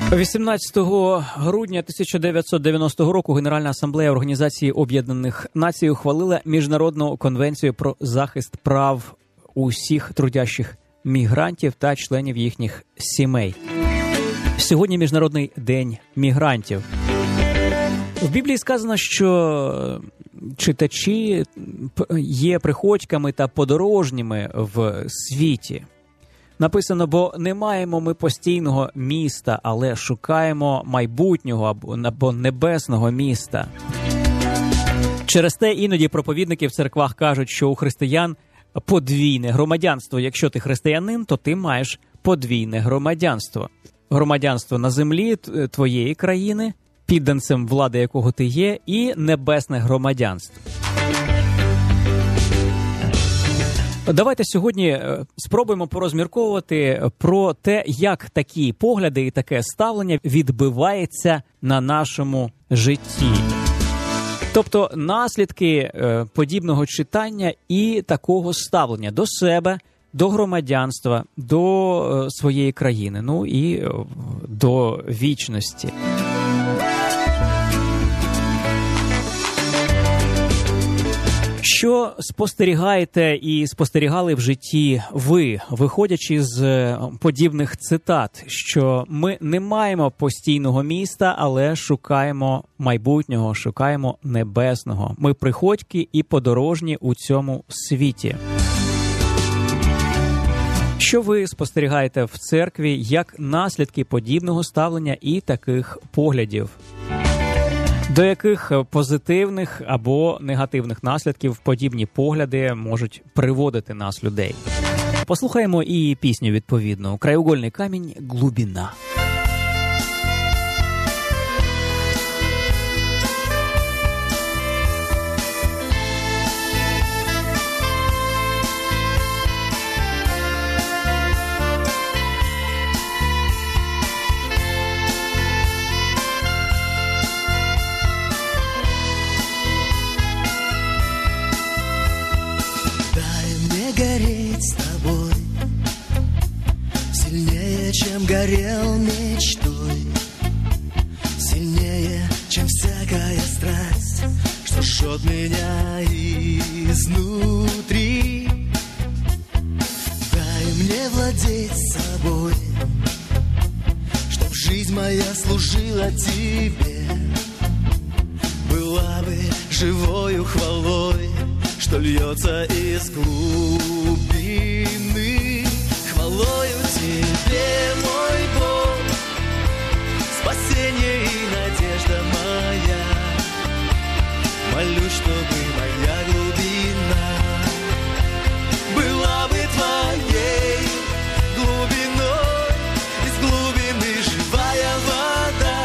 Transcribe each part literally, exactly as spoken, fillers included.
вісімнадцятого грудня тисяча дев'ятсот дев'яностого року Генеральна асамблея Організації Об'єднаних Націй ухвалила Міжнародну конвенцію про захист прав усіх трудящих мігрантів та членів їхніх сімей. Сьогодні Міжнародний день мігрантів. В Біблії сказано, що читачі є приходьками та подорожніми в світі. Написано, бо не маємо ми постійного міста, але шукаємо майбутнього або небесного міста. Через те іноді проповідники в церквах кажуть, що у християн подвійне громадянство. Якщо ти християнин, то ти маєш подвійне громадянство. Громадянство на землі твоєї країни, підданцем влади якого ти є, і небесне громадянство. Давайте сьогодні спробуємо порозмірковувати про те, як такі погляди і таке ставлення відбивається на нашому житті. Тобто наслідки подібного читання і такого ставлення до себе, до громадянства, до своєї країни, ну і до вічності. Що спостерігаєте і спостерігали в житті ви, виходячи з подібних цитат, що ми не маємо постійного міста, але шукаємо майбутнього, шукаємо небесного. Ми приходьки і подорожні у цьому світі. Що ви спостерігаєте в церкві як наслідки подібного ставлення і таких поглядів? До яких позитивних або негативних наслідків подібні погляди можуть приводити нас, людей? Послухаємо і пісню відповідну «Краєугольний камінь. Глубина». Гореть с тобой сильнее, чем горел мечтой, сильнее, чем всякая страсть, что жжет меня изнутри. Дай мне владеть собой, чтоб жизнь моя служила тебе, была бы живою хвалой, что льется из глубины. Хвалою тебе, мой Бог, спасение и надежда моя. Молюсь, чтобы моя глубина была бы твоей глубиной. Из глубины живая вода,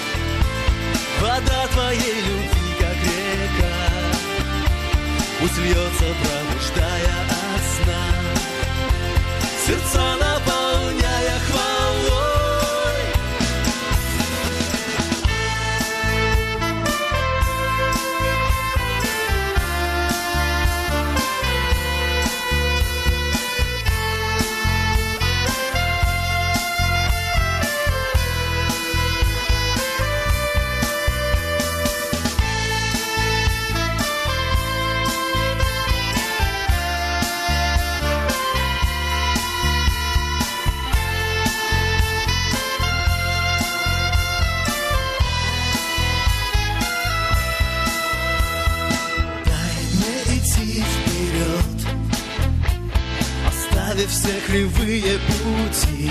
вода твоей любви, как река. Пусть льется, пробуждая от сна, сердца наполняя хвалой. Все кривые пути,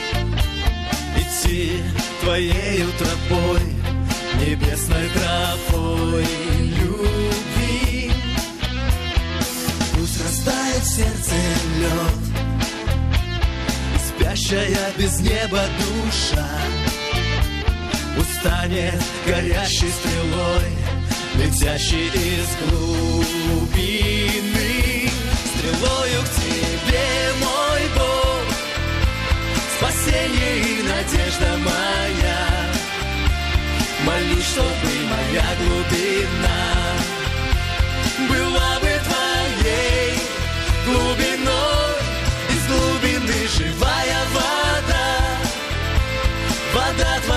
идти твоею тропой, небесной тропой любви. Пусть растает в сердце лед, и спящая без неба душа пусть станет горящей стрелой, летящей из глубины. Стрелою к тебе, мой Бог, спасение и надежда моя. Молюсь, чтобы моя глубина была бы твоей глубиной. Из глубины живая вода, вода твоя.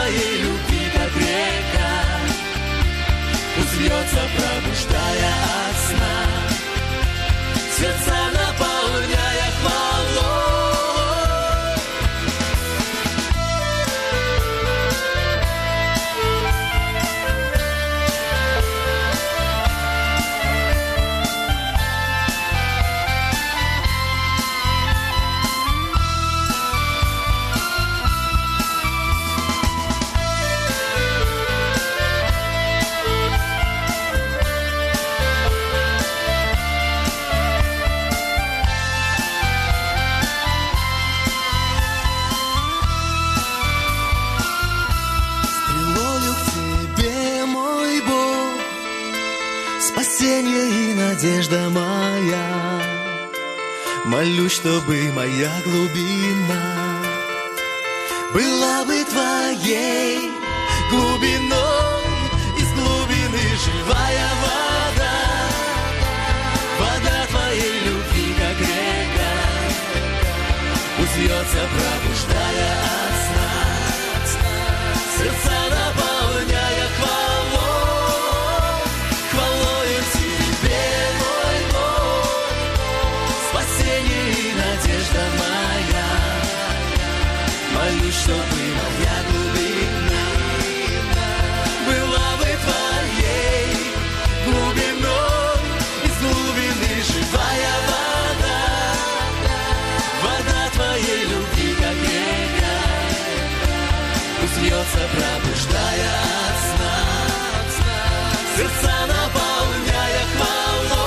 надежда моя. Молюсь, чтобы моя глубина была бы твоей глубиной, из глубины живая вода, вода твоей любви, как река, узьется, пробуждая от сна, сердца наполняя хвалой, хвалою тебе, мой Бог, спасение и надежда моя. Молюсь, чтобы моя глубина была бы твоей глубиной, из глубины живая вода, вода твоей любви, как река, узьется, пробуждая от сна, сердца наполняя хвалой.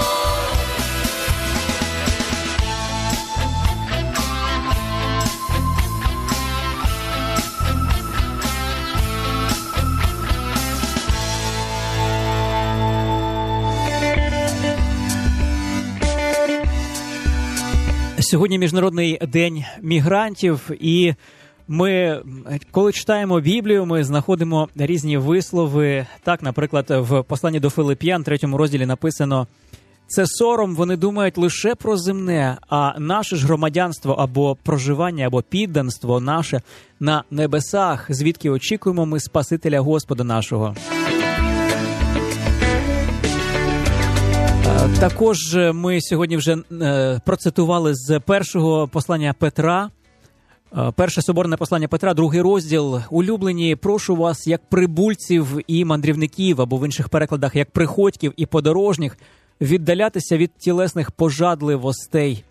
Сьогодні Міжнародний день мігрантів, і ми, коли читаємо Біблію, ми знаходимо різні вислови. Так, наприклад, в посланні до Филип'ян, третьому розділі написано: «Це сором, вони думають лише про земне, а наше ж громадянство або проживання, або підданство наше на небесах, звідки очікуємо ми Спасителя Господа нашого». Також ми сьогодні вже е, процитували з першого послання Петра, е, перше соборне послання Петра, другий розділ. «Улюблені, прошу вас, як прибульців і мандрівників», або в інших перекладах, як приходьків і подорожніх, віддалятися від тілесних пожадливостей.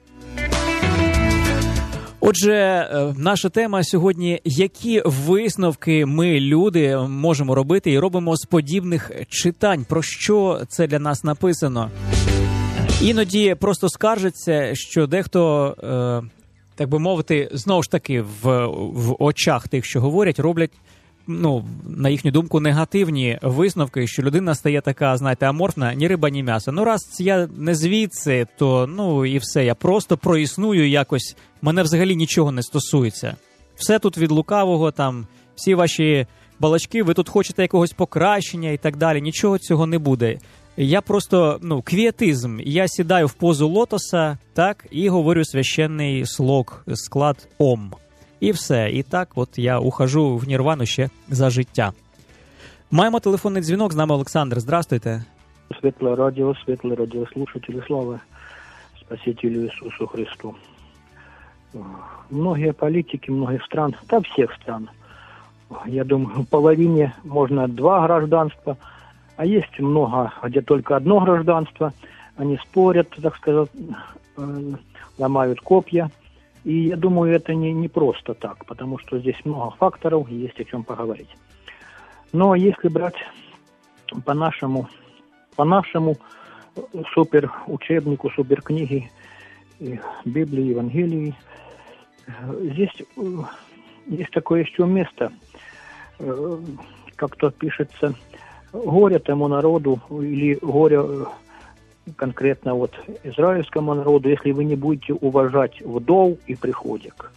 Отже, е, наша тема сьогодні – які висновки ми, люди, можемо робити і робимо з подібних читань? Про що це для нас написано? Іноді просто скаржаться, що дехто, е, так би мовити, знову ж таки, в, в очах тих, що говорять, роблять, ну, на їхню думку, негативні висновки, що людина стає така, знаєте, аморфна, ні риба, ні м'ясо. Ну, раз я не звідси, то, ну, і все, я просто проісную якось, мене взагалі нічого не стосується. Все тут від лукавого, там, всі ваші балачки, ви тут хочете якогось покращення і так далі, нічого цього не буде. Я просто, ну, квієтизм. Я сідаю в позу лотоса, так, і говорю священний слог, склад Ом. І все. І так от я ухожу в нірвану ще за життя. Маємо телефонний дзвінок, з нами Олександр. Здравствуйте. Светлое радио, светлые радиослушатели, слава Спасителю Иисусу Христу. Многие политики многих стран, да всех стран, я думаю, в половине можно два гражданства, а есть много, где только одно гражданство. Они спорят, так сказать, ломают копья. И я думаю, это не, не просто так, потому что здесь много факторов, и есть о чем поговорить. Но если брать по нашему, по нашему супер учебнику, супер книге Библии, Евангелии, здесь есть такое еще место, как то пишется, горе тому народу, или горе конкретно вот израильскому народу, если вы не будете уважать вдов и приходик.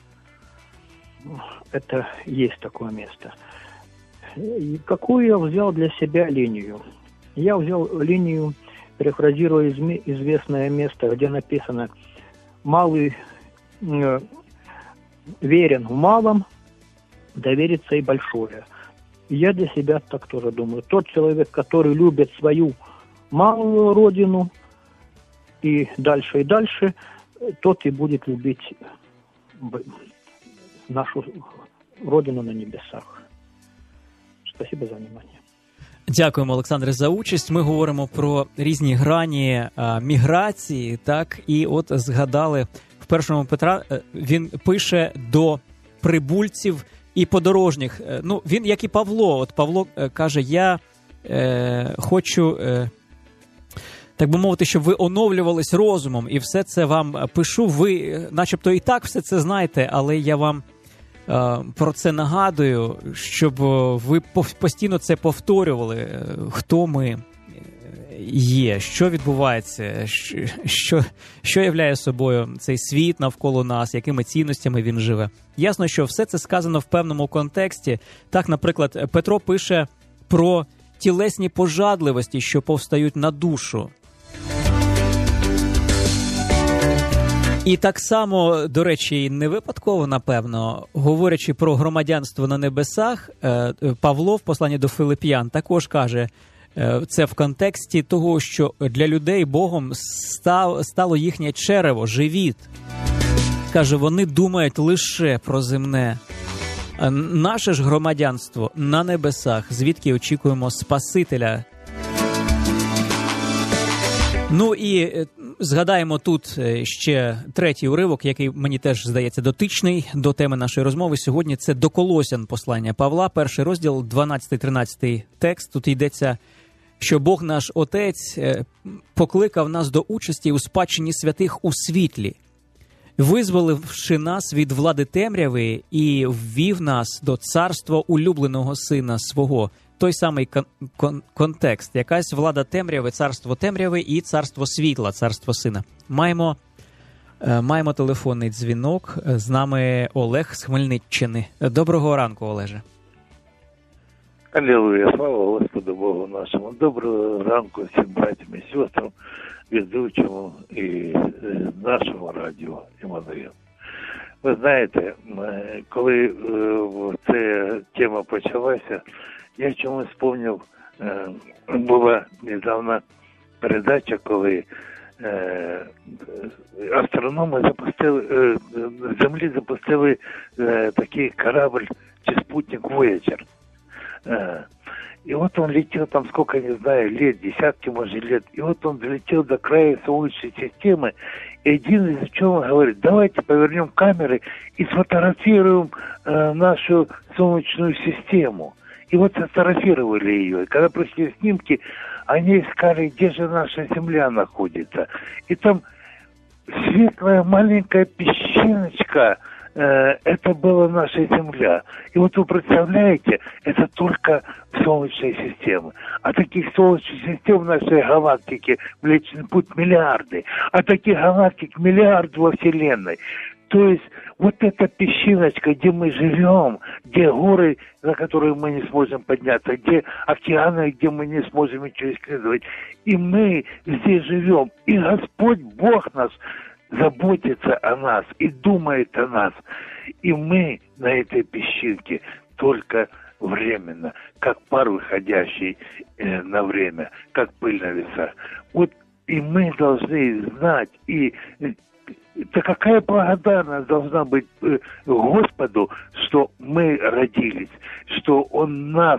Это есть такое место. И какую я взял для себя линию? Я взял линию, перефразируя известное место, где написано: «Малый э, верен в малом, доверится и большое». Я для себя так тоже думаю. Тот человек, который любит свою малую родину и дальше и дальше, тот и будет любить нашу родину на небесах. Спасибо за внимание. Дякуємо, Олександре, за участь. Ми говоримо про різні грані а, міграції, так, і от згадали в першому Петра, він пише до прибульців і подорожніх. Ну, він, як і Павло, от Павло каже: я е, хочу, е, так би мовити, щоб ви оновлювались розумом, і все це вам пишу. Ви начебто і так все це знаєте, але я вам е, про це нагадую, щоб ви постійно це повторювали, хто ми, є, що відбувається, що, що являє собою цей світ навколо нас, якими цінностями він живе. Ясно, що все це сказано в певному контексті. Так, наприклад, Петро пише про тілесні пожадливості, що повстають на душу. І так само, до речі, не випадково, напевно, говорячи про громадянство на небесах, Павло в посланні до Филип'ян також каже, це в контексті того, що для людей Богом стало їхнє черево, живіт. Каже, вони думають лише про земне. Наше ж громадянство на небесах, звідки очікуємо Спасителя. Ну і згадаємо тут ще третій уривок, який мені теж здається дотичний до теми нашої розмови. Сьогодні це до Колосян послання Павла, перший розділ, дванадцятий-тринадцятий текст. Тут йдеться, що Бог наш Отець покликав нас до участі у спадщині святих у світлі, визволивши нас від влади темряви і ввів нас до царства улюбленого Сина свого. Той самий кон- кон- контекст. Якась влада темряви, царство темряви і царство світла, царство Сина. Маємо, е, маємо телефонний дзвінок. З нами Олег з Хмельниччини. Доброго ранку, Олеже. Алілуя, слава Господу Богу нашому. Доброго ранку всім братям і сестрам, ведучому і нашого радіо Іммануїл. Ви знаєте, коли ця тема почалася, я чомусь спомнив, була недавно передача, коли астрономи запустили, з Землі запустили такий корабль чи спутник Voyager. И вот он летел там, сколько, не знаю, лет, десятки, может, лет. И вот он долетел до края Солнечной системы. И один из ученых говорит, давайте повернем камеры и сфотографируем э, нашу Солнечную систему. И вот сфотографировали ее. И когда пришли снимки, они искали, где же наша Земля находится. И там светлая маленькая песчиночка, это была наша Земля. И вот вы представляете, это только Солнечной системы. А таких Солнечных систем в нашей галактике Млечный Путь миллиарды. А таких галактик миллиарды во Вселенной. То есть вот эта песчиночка, где мы живем, где горы, на которые мы не сможем подняться, где океаны, где мы не сможем ничего исследовать. И мы здесь живем. И Господь Бог нас заботится о нас и думает о нас. И мы на этой песчинке только временно, как пар, выходящий э, на время, как пыль на весах. Вот и мы должны знать, и да какая благодарность должна быть э, Господу, что мы родились, что Он нас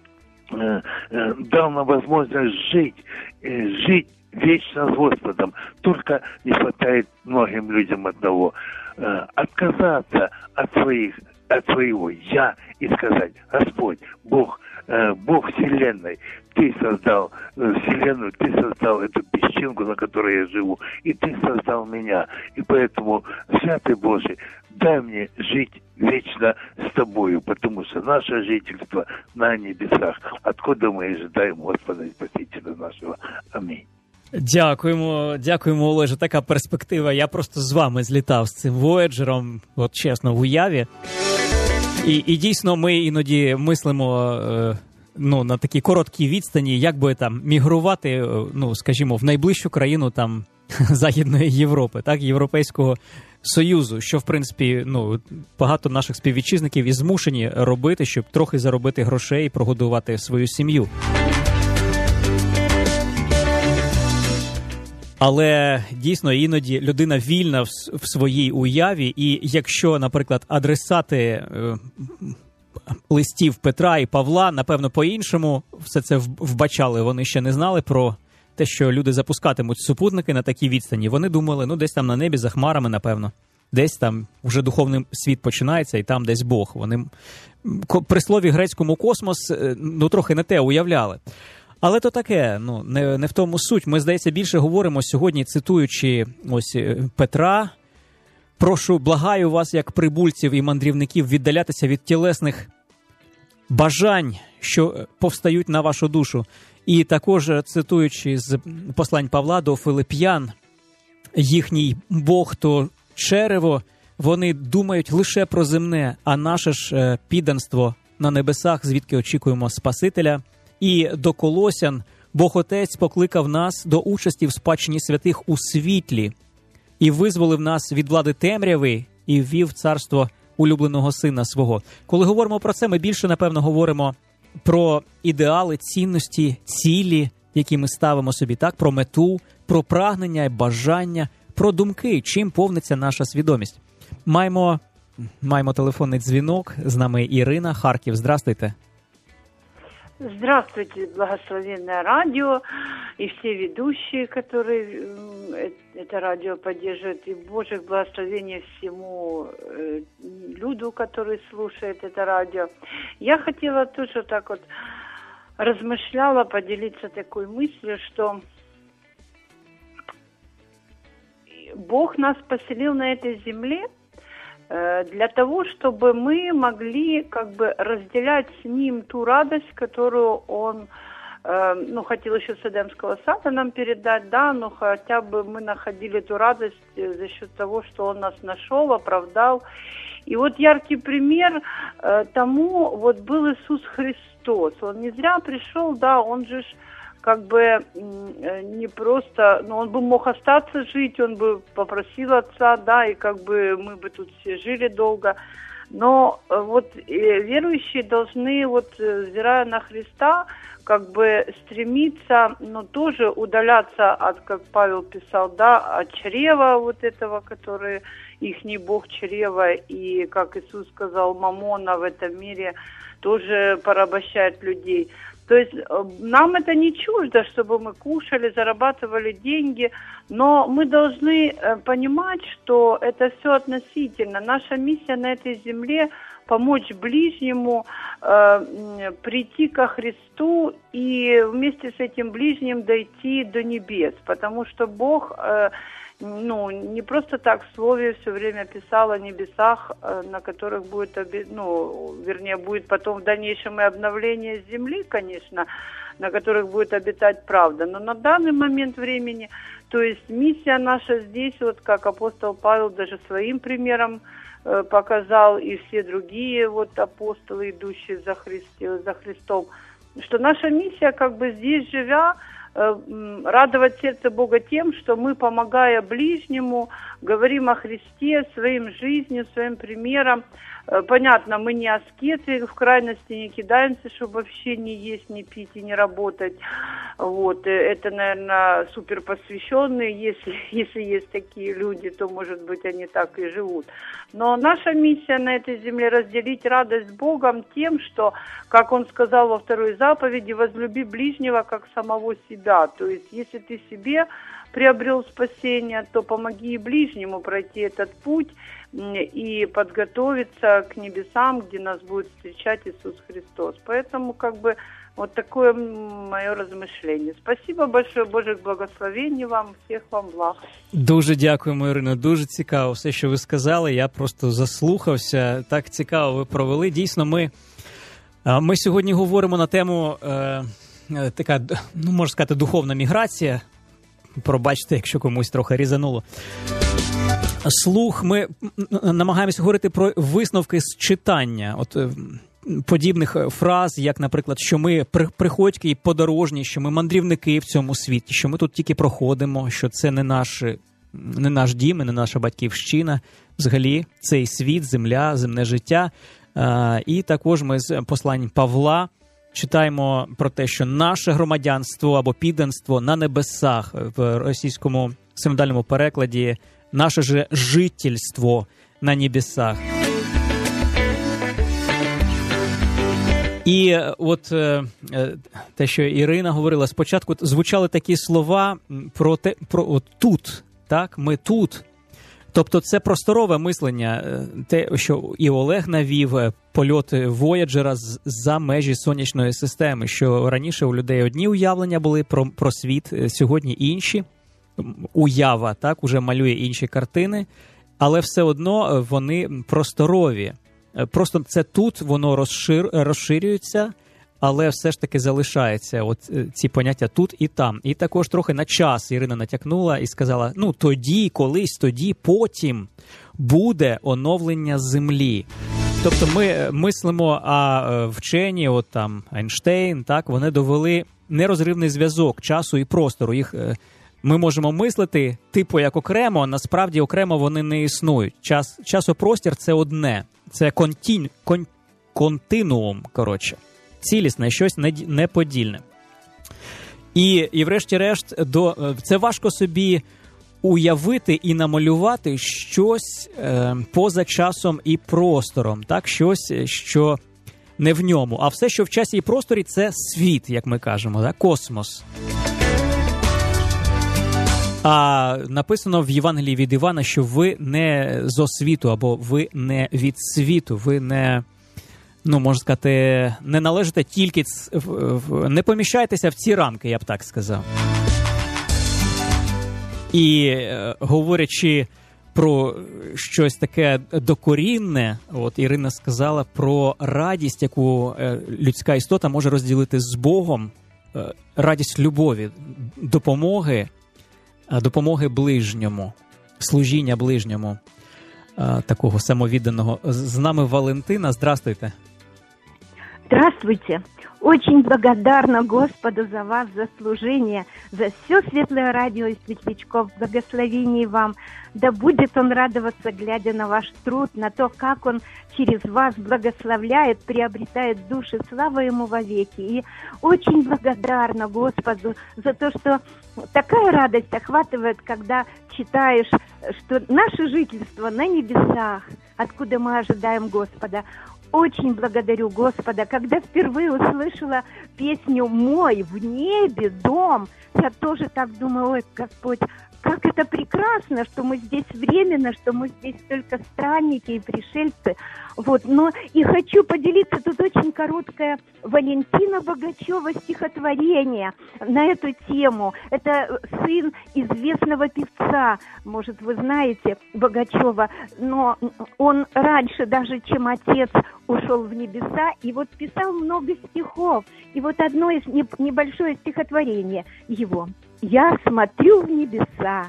э, э, дал нам возможность жить, э, жить вечно с Господом. Только не хватает многим людям одного. Э, отказаться от своих, от своего «я» и сказать: Господь, Бог, э, Бог Вселенной, Ты создал э, Вселенную, Ты создал эту песчинку, на которой я живу, и Ты создал меня. И поэтому, Святый Божий, дай мне жить вечно с Тобою, потому что наше жительство на небесах, откуда мы ожидаем Господа и Спасителя нашего. Аминь. Дякуємо, дякуємо, Олеже. Така перспектива. Я просто з вами злітав з цим Voyager'ом, от чесно, в уяві. І, і дійсно ми іноді мислимо е, ну, на такій короткій відстані, як би там мігрувати, ну, скажімо, в найближчу країну там Західної Європи, так, Європейського Союзу, що, в принципі, ну, багато наших співвітчизників і змушені робити, щоб трохи заробити грошей і прогодувати свою сім'ю. Але дійсно іноді людина вільна в, в своїй уяві, і якщо, наприклад, адресати е, листів Петра і Павла, напевно, по-іншому все це вбачали, вони ще не знали про те, що люди запускатимуть супутники на такій відстані. Вони думали, ну, десь там на небі за хмарами, напевно, десь там вже духовний світ починається, і там десь Бог. Вони при слові грецькому космос, ну, трохи не те уявляли. Але то таке, ну, не, не в тому суть. Ми, здається, більше говоримо сьогодні, цитуючи ось Петра: «Прошу, благаю вас, як прибульців і мандрівників, віддалятися від тілесних бажань, що повстають на вашу душу, І також, цитуючи з послань Павла до Филип'ян, їхній Бог то черево, вони думають лише про земне, а наше ж підданство на небесах, звідки очікуємо Спасителя. І до Колосян Бог Отець покликав нас до участі в спадщині святих у світлі і визволив нас від влади темряви і ввів в царство улюбленого Сина свого. Коли говоримо про це, ми більше, напевно, говоримо про ідеали, цінності, цілі, які ми ставимо собі, так, про мету, про прагнення і бажання, про думки, чим повниться наша свідомість. Маємо, маємо телефонний дзвінок, з нами Ірина, Харків. Здравствуйте. Здравствуйте, благословенное радио и все ведущие, которые это радио поддерживают, и Божьих благословений всему люду, который слушает это радио. Я хотела тоже так вот размышляла, поделиться такой мыслью, что Бог нас поселил на этой земле для того, чтобы мы могли как бы разделять с Ним ту радость, которую Он, э, ну, хотел еще с Эдемского сада нам передать, да, но хотя бы мы находили эту радость за счет того, что Он нас нашел, оправдал. И вот яркий пример э, тому вот был Иисус Христос. Он не зря пришел, да, Он же как бы не просто, ну, он бы мог остаться жить, он бы попросил Отца, да, и как бы мы бы тут все жили долго. Но вот верующие должны, вот, взирая на Христа, как бы стремиться, ну, тоже удаляться от, как Павел писал, да, от чрева вот этого, который ихний Бог чрева, и, как Иисус сказал, мамона в этом мире тоже порабощает людей. То есть нам это не чуждо, чтобы мы кушали, зарабатывали деньги, но мы должны понимать, что это все относительно. Наша миссия на этой земле – помочь ближнему э, прийти ко Христу и вместе с этим ближним дойти до небес, потому что Бог… Э, ну, не просто так в Слове все время писал о небесах, на которых будет, ну, вернее, будет потом в дальнейшем и обновление земли, конечно, на которых будет обитать правда. Но на данный момент времени, то есть миссия наша здесь, вот как апостол Павел даже своим примером э, показал, и все другие вот апостолы, идущие за, Христи, за Христом, что наша миссия, как бы здесь живя, радовать сердце Бога тем, что мы, помогая ближнему, говорим о Христе своим жизнью, своим примером. Понятно, мы не аскеты, в крайности не кидаемся, чтобы вообще не есть, не пить и не работать. Вот. Это, наверное, суперпосвященные, если, если есть такие люди, то, может быть, они так и живут. Но наша миссия на этой земле — разделить радость с Богом тем, что, как Он сказал во второй заповеди, возлюби ближнего как самого себя. То есть, если ты себе приобрел спасение, то помоги и ближнему пройти этот путь и подготовиться к небесам, где нас будет встречать Иисус Христос. Поэтому, как бы, вот такое мое размышление. Спасибо большое, Божих благословений вам, всіх вам благ. Дуже дякуємо, Ірино, дуже цікаво все, що ви сказали. Я просто заслухався, так цікаво ви провели. Дійсно, ми, ми сьогодні говоримо на тему, е, така, ну, можна сказати, духовна міграція. Пробачте, якщо комусь трохи різануло. Слух, ми намагаємося говорити про висновки з читання. От подібних фраз, як, наприклад, що ми приходьки і подорожні, що ми мандрівники в цьому світі, що ми тут тільки проходимо, що це не наш, не наш дім, не наша батьківщина. Взагалі, цей світ, земля, земне життя. І також ми з послань Павла читаємо про те, що наше громадянство або підданство на небесах, в російському синодальному перекладі наше же жительство на небесах. І от те, що Ірина говорила, спочатку звучали такі слова про те, про от тут, так, ми тут. Тобто це просторове мислення, те, що і Олег навів, польоти Вояджера за межі сонячної системи, що раніше у людей одні уявлення були про, про світ, сьогодні інші. Уява, так, уже малює інші картини, але все одно вони просторові. Просто це тут воно розшир, розширюється, але все ж таки залишається от ці поняття тут і там. І також трохи на час Ірина натякнула і сказала, ну тоді, колись, тоді, потім буде оновлення Землі. Тобто ми мислимо, а вчені, от там Ейнштейн, так, вони довели нерозривний зв'язок часу і простору. Їх ми можемо мислити типу як окремо, а насправді окремо вони не існують. Час, часопростір – це одне, це контін, кон, континуум, коротше, цілісне, щось неподільне. І, і врешті-решт, до, це важко собі уявити і намалювати щось е, поза часом і простором, так, щось, що не в ньому. А все, що в часі і просторі, це світ, як ми кажемо, так? Космос. А написано в Євангелії від Івана, що ви не зо світу, або ви не від світу, ви не, ну, можна сказати, не належите тільки, не поміщаєтеся в ці рамки, я б так сказав. І е, говорячи про щось таке докорінне, от Ірина сказала про радість, яку е, людська істота може розділити з Богом, е, радість любові, допомоги, е, допомоги ближньому, служіння ближньому, е, такого самовідданого. З нами Валентина. Здравствуйте. Здравствуйте. Очень благодарна Господу за вас, за служение, за все Светлое Радио и Светлячков. Благословений вам. Да будет Он радоваться, глядя на ваш труд, на то, как Он через вас благословляет, приобретает души. Слава Ему вовеки. И очень благодарна Господу за то, что такая радость охватывает, когда читаешь, что наше жительство на небесах, откуда мы ожидаем Господа. Очень благодарю Господа, когда впервые услышала песню «Мой в небе дом», я тоже так думаю, ой, Господь, как это прекрасно, что мы здесь временно, что мы здесь только странники и пришельцы. Вот, но и хочу поделиться, тут очень короткое Валентина Богачева стихотворение на эту тему. Это сын известного певца, может, вы знаете Богачева, но он раньше даже, чем отец, ушел в небеса, и вот писал много стихов. И вот одно из небольшое стихотворение его. «Я смотрю в небеса,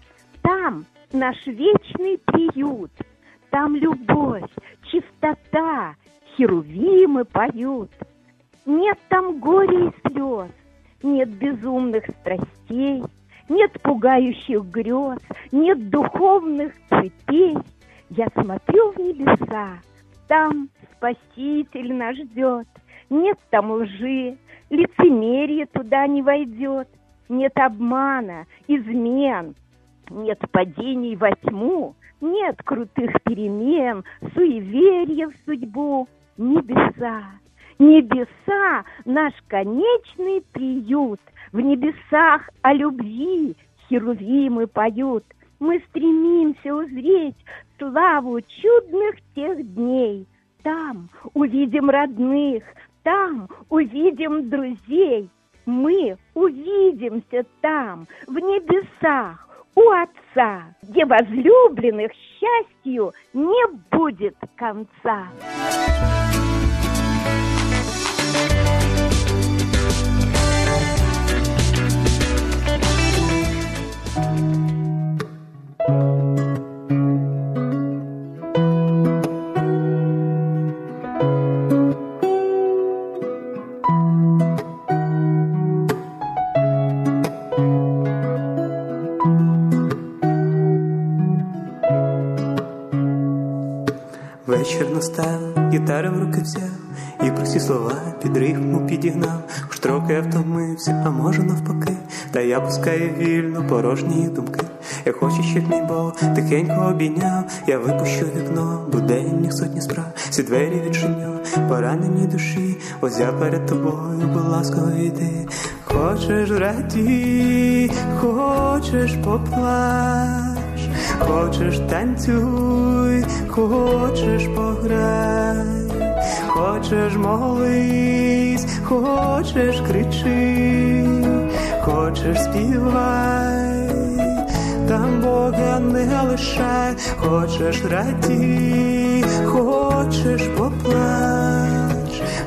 там наш вечный приют, там любовь, чистота, херувимы поют. Нет там горя и слез, нет безумных страстей, нет пугающих грез, нет духовных цепей. Я смотрю в небеса, там Спаситель нас ждет, нет там лжи, лицемерие туда не войдет. Нет обмана, измен, нет падений во тьму, нет крутых перемен, суеверия в судьбу. Небеса, небеса — наш конечный приют. В небесах о любви херувимы поют. Мы стремимся узреть славу чудных тех дней. Там увидим родных, там увидим друзей. Мы увидимся там, в небесах, у Отца, где возлюбленных счастью не будет конца. Вечір настав, гітару в руки взяв, і прості слова під рифму підігнав. Уж трохи я втомився, а може навпаки, та я пускаю вільно порожні думки. Я хочу, щоб мій Бог тихенько обійняв, я випущу вікно, буденних сотні справ. Всі двері відчиню, поранені душі, ось я перед тобою, будь ласка, йди. Хочеш радій, хочеш поплач, хочеш танцюй, хочеш пограй, хочеш молись, хочеш кричи, хочеш співай, там Бога не лишай. Хочеш радій, хочеш поплач, хочеш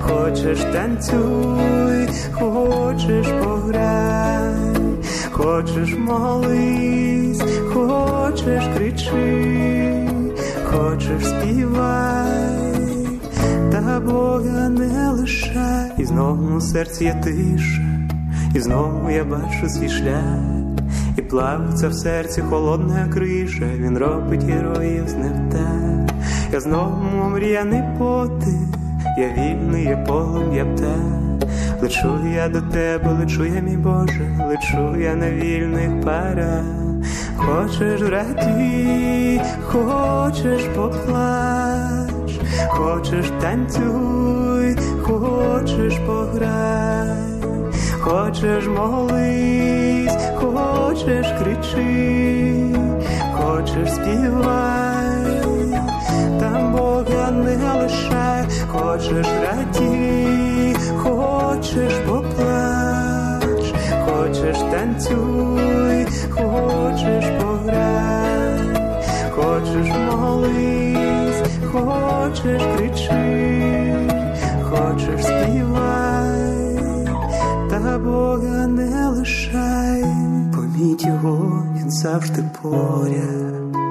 Хочеш танцюй, хочеш пограй, хочеш молись, хочеш кричи, хочеш співай, та Бога не лишай. І знову у серці є тиша, і знову я бачу свій шлях, і плавиться в серці холодна криша, він робить героїв з невтах. Я знову омріяний потик, я вільний, я полум'я птах. Лечу я до тебе, лечу я, мій Боже, лечу я на вільних парах. Хочеш радій, хочеш поплач, хочеш танцюй, хочеш пограй, хочеш молись, хочеш кричи, хочеш співай, там Бога не лишай. Хочеш радій, хочеш поплач, хочеш танцюй, хочеш пограй, хочеш молись, хочеш кричи, хочеш співай, та Бога не лишай. Поміть його, він завжди поряд,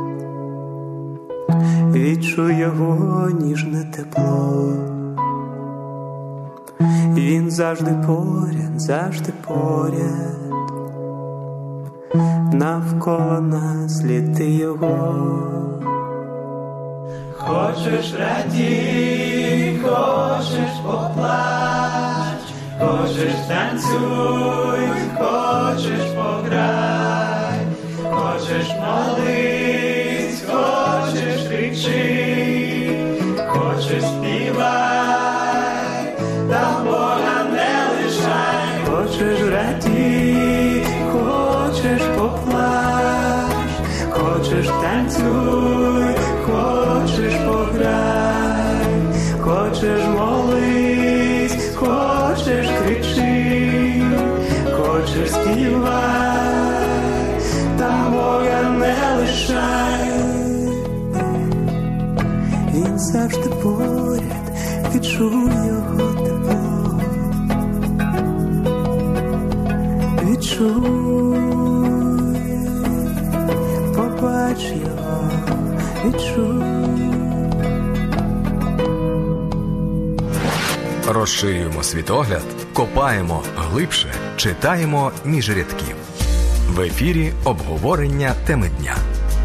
відчуй його ніжне тепло. Він завжди поряд, завжди поряд, навколо нас літи його. Хочеш радій, хочеш поплач, хочеш танцюй, хочеш пограй, хочеш молись, хочеш кричи, хочеш співай, та Бога не лишай. Хочеш радій, хочеш поплач, хочеш танцюй, хочеш пограй, хочеш молись, хочеш кричи, хочеш співай, та Бога не лишай. Він завжди поряд, відчуй його тепло, відчуй, побач його, відчуй. Розширюємо світогляд, копаємо глибше, читаємо між рядків. В ефірі обговорення теми дня.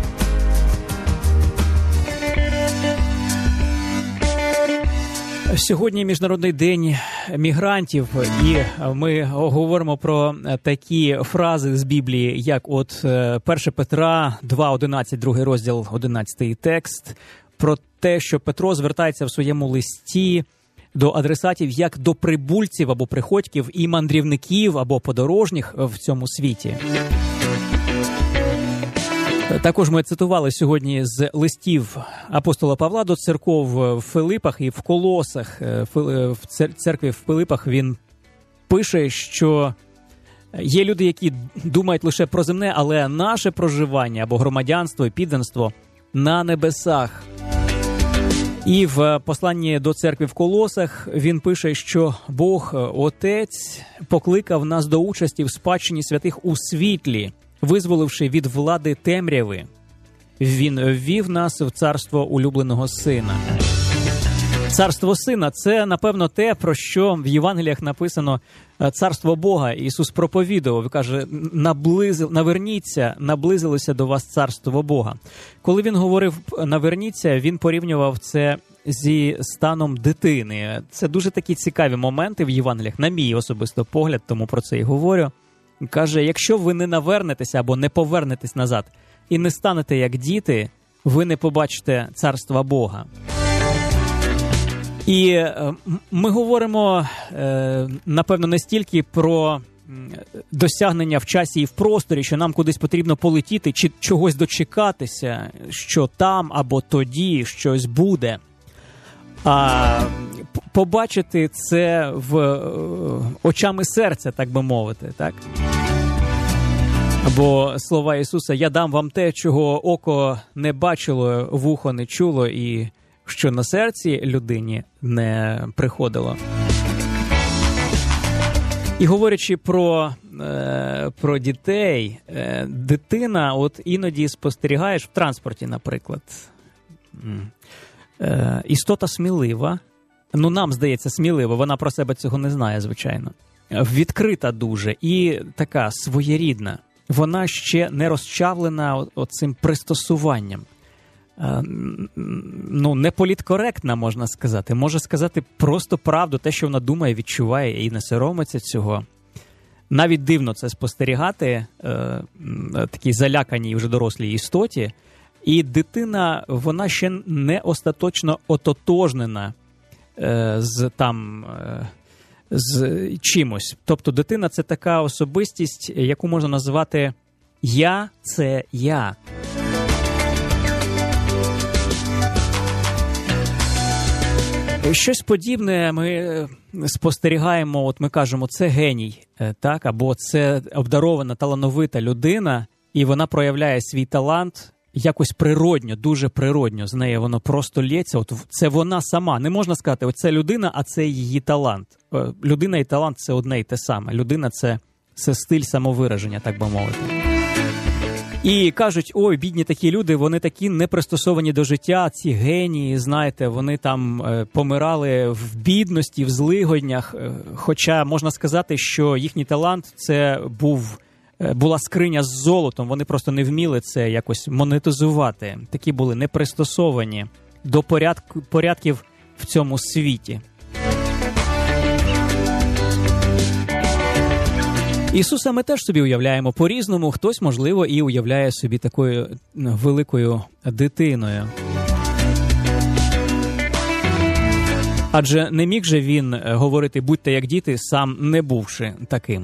Сьогодні Міжнародний день мігрантів, і ми говоримо про такі фрази з Біблії, як от перше Петра два одинадцять, другий розділ, одинадцятий текст, про те, що Петро звертається в своєму листі до адресатів як до прибульців або приходьків і мандрівників або подорожніх в цьому світі. Також ми цитували сьогодні з листів апостола Павла до церков в Филипах і в Колосах. В церкві в Филипах він пише, що є люди, які думають лише про земне, але наше проживання або громадянство і підданство на небесах. І в посланні до церкви в Колосах він пише, що Бог, Отець, покликав нас до участі в спадщині святих у світлі, визволивши від влади темряви. Він ввів нас в царство улюбленого Сина. Царство Сина – це, напевно, те, про що в Євангеліях написано «Царство Бога». Ісус проповідував, каже, наблизив, наверніться, наблизилося до вас царство Бога. Коли він говорив «наверніться», він порівнював це зі станом дитини. Це дуже такі цікаві моменти в Євангеліях, на мій особисто погляд, тому про це і говорю. Каже, якщо ви не навернетеся або не повернетесь назад і не станете як діти, ви не побачите царства Бога. І ми говоримо, напевно, не стільки про досягнення в часі і в просторі, що нам кудись потрібно полетіти чи чогось дочекатися, що там або тоді щось буде. А побачити це в очами серця, так би мовити, так? Бо слова Ісуса «Я дам вам те, чого око не бачило, вухо не чуло і що на серці людині не приходило». І говорячи про, е, про дітей, е, дитина, от іноді спостерігаєш в транспорті, наприклад, е, істота смілива, ну нам здається смілива, вона про себе цього не знає, звичайно, відкрита дуже і така своєрідна, вона ще не розчавлена оцим пристосуванням. Ну, не політкоректна, можна сказати. Може сказати просто правду, те, що вона думає, відчуває і не соромиться цього. Навіть дивно це спостерігати, е, такій заляканій вже дорослій істоті. І дитина, вона ще не остаточно ототожнена е, з там... Е, з чимось. Тобто дитина – це така особистість, яку можна назвати «я – це я». Щось подібне ми спостерігаємо, от ми кажемо, це геній, так, або це обдарована, талановита людина, і вона проявляє свій талант якось природньо, дуже природньо, з неї воно просто лється, от це вона сама. Не можна сказати, оце людина, а це її талант. Людина і талант – це одне і те саме. Людина – це, це стиль самовираження, так би мовити. І кажуть, ой, бідні такі люди, вони такі не пристосовані до життя, ці генії, знаєте, вони там е, помирали в бідності, в злигоднях, е, хоча можна сказати, що їхній талант – це був, е, була скриня з золотом, вони просто не вміли це якось монетизувати, такі були не пристосовані до порядку, порядків в цьому світі. Ісуса ми теж собі уявляємо по-різному, хтось, можливо, і уявляє собі такою великою дитиною. Адже не міг же він говорити «будьте як діти», сам не бувши таким.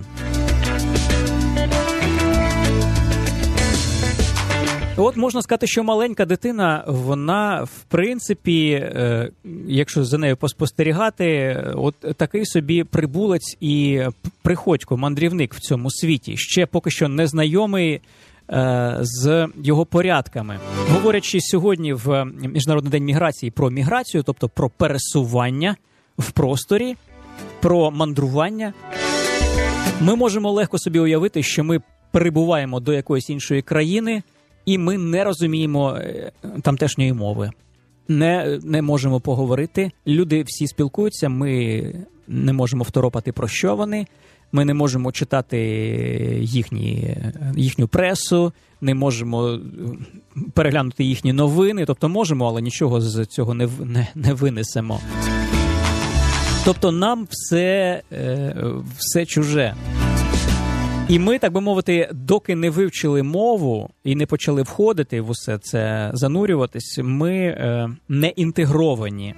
От можна сказати, що маленька дитина, вона, в принципі, е, якщо за нею поспостерігати, от такий собі прибулець і приходько, мандрівник в цьому світі, ще поки що незнайомий е, з його порядками. Говорячи сьогодні в Міжнародний день міграції про міграцію, тобто про пересування в просторі, про мандрування, ми можемо легко собі уявити, що ми прибуваємо до якоїсь іншої країни, і ми не розуміємо тамтешньої мови, не, не можемо поговорити. Люди всі спілкуються, ми не можемо второпати, про що вони, ми не можемо читати їхні, їхню пресу, не можемо переглянути їхні новини, тобто можемо, але нічого з цього не, не, не винесемо. Тобто нам все, все чуже. І ми, так би мовити, доки не вивчили мову і не почали входити в усе це, занурюватись, ми е, не інтегровані.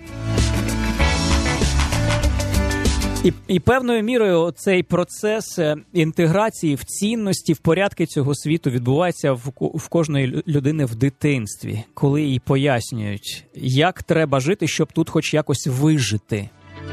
І, і певною мірою цей процес інтеграції в цінності, в порядки цього світу відбувається в, в кожної людини в дитинстві, коли їй пояснюють, як треба жити, щоб тут хоч якось вижити.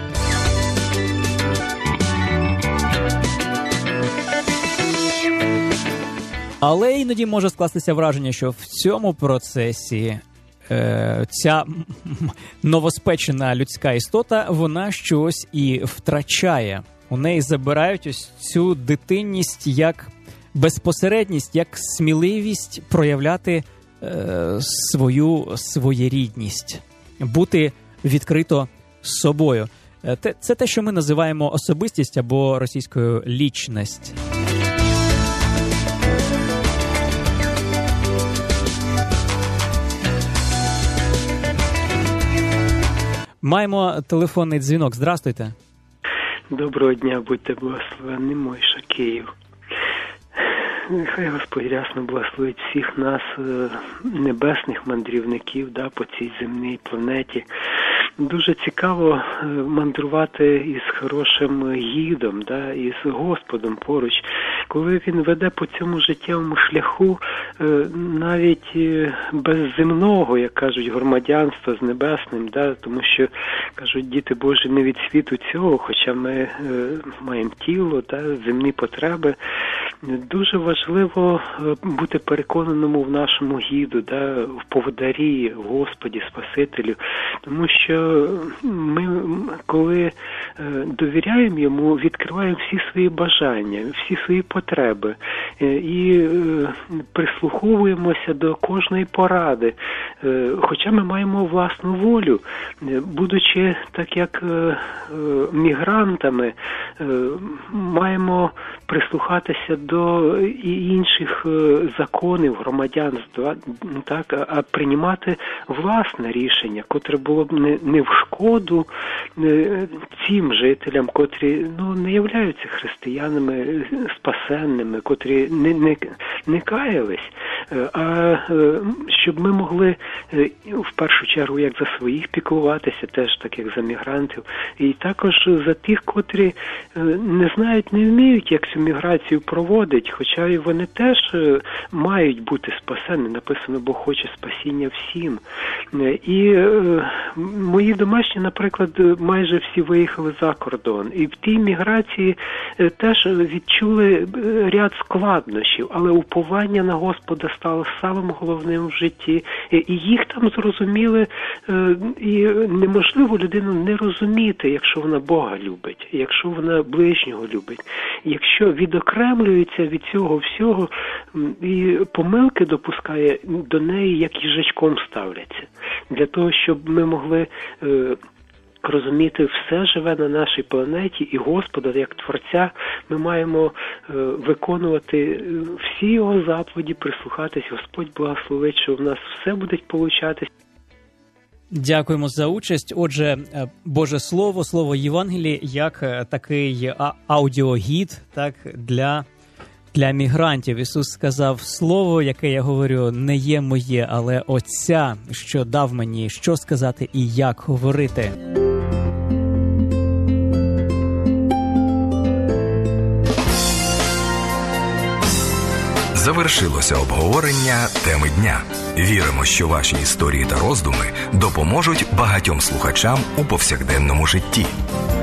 Але іноді може скластися враження, що в цьому процесі е, ця новоспечена людська істота, вона щось і втрачає. У неї забирають ось цю дитинність як безпосередність, як сміливість проявляти е, свою своєрідність, бути відкрито з собою. Це те, що ми називаємо особистість або російською лічність. Маємо телефонний дзвінок. Здравствуйте. Доброго дня, будьте благословенні, Мойша, Київ. Нехай Господь рясно благословить всіх нас, небесних мандрівників, да, по цій земній планеті. Дуже цікаво мандрувати із хорошим гідом, да, із Господом поруч. Коли він веде по цьому життєвому шляху, навіть без земного, як кажуть, громадянства з небесним, да, тому що, кажуть, діти Божі не від світу цього, хоча ми маємо тіло, да, земні потреби. Дуже важливо бути переконаному в нашому гіду, да, в поводарі, в Господі, Спасителю, тому що ми, коли довіряємо йому, відкриваємо всі свої бажання, всі свої потреби і прислуховуємося до кожної поради. Хоча ми маємо власну волю, будучи так як мігрантами, маємо прислухатися до і інших законів громадянства, так, а приймати власне рішення, котре було б не, не в шкоду цим жителям, котрі ну, не являються християнами спасенними, котрі не, не, не каялись, а щоб ми могли в першу чергу як за своїх піклуватися, теж так як за мігрантів, і також за тих, котрі не знають, не вміють, як цю міграцію проводить, хоча і вони теж мають бути спасені. Написано, Бог хоче спасіння всім. І е, мої домашні, наприклад, майже всі виїхали за кордон. І в тій міграції е, теж відчули ряд складнощів, але уповання на Господа стало самим головним в житті. І їх там зрозуміли, е, і неможливо людину не розуміти, якщо вона Бога любить, якщо вона ближнього любить. Якщо відокремлюється від цього всього і помилки допускає, до неї як їжачком ставляться. Для того, щоб ми могли е, розуміти, все живе на нашій планеті, і Господа, як Творця, ми маємо е, виконувати всі Його заповіді, прислухатись. Господь благословить, що в нас все буде получатись. Дякуємо за участь. Отже, Боже Слово, Слово Євангелії, як такий аудіогід, так, для, для мігрантів. Ісус сказав, слово, яке я говорю, не є моє, але Отця, що дав мені, що сказати і як говорити. Завершилося обговорення теми дня. Віримо, що ваші історії та роздуми допоможуть багатьом слухачам у повсякденному житті.